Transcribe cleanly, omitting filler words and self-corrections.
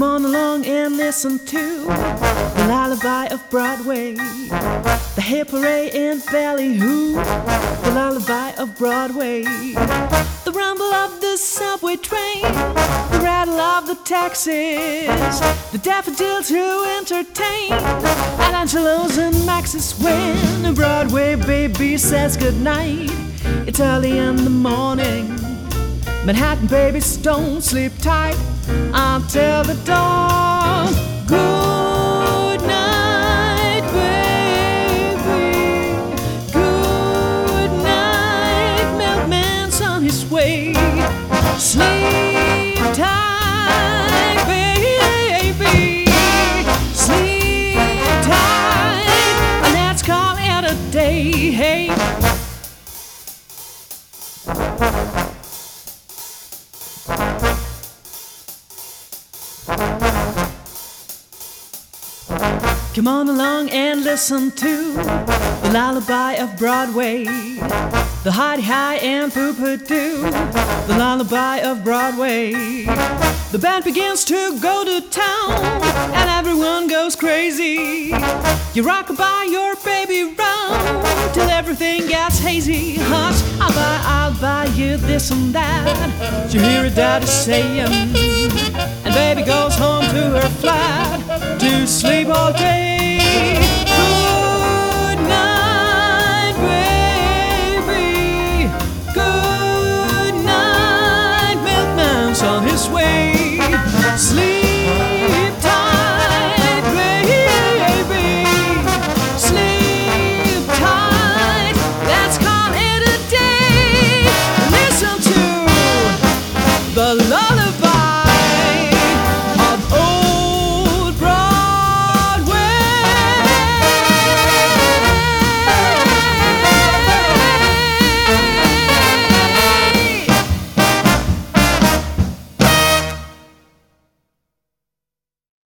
Come on along and listen to the lullaby of Broadway, the hip hooray and ballyhoo, the lullaby of Broadway, the rumble of the subway train, the rattle of the taxis, the daffodils who entertain, and Angelos and Maxis when a Broadway baby says goodnight. It's early in the morning, Manhattan babies don't sleep tight until the dawn. Good night, baby. Good night, milkman's on his way. Sleep tight, baby. Sleep tight, and let's call it a day. Hey. Come on along and listen to the lullaby of Broadway, the hidey-hi and poo-poo-doo, the lullaby of Broadway. The band begins to go to town and everyone goes crazy. You rock by your baby round till everything gets hazy. Hush, I'll buy you this and that, you hear her daddy saying, and baby goes home to her flat to sleep all day.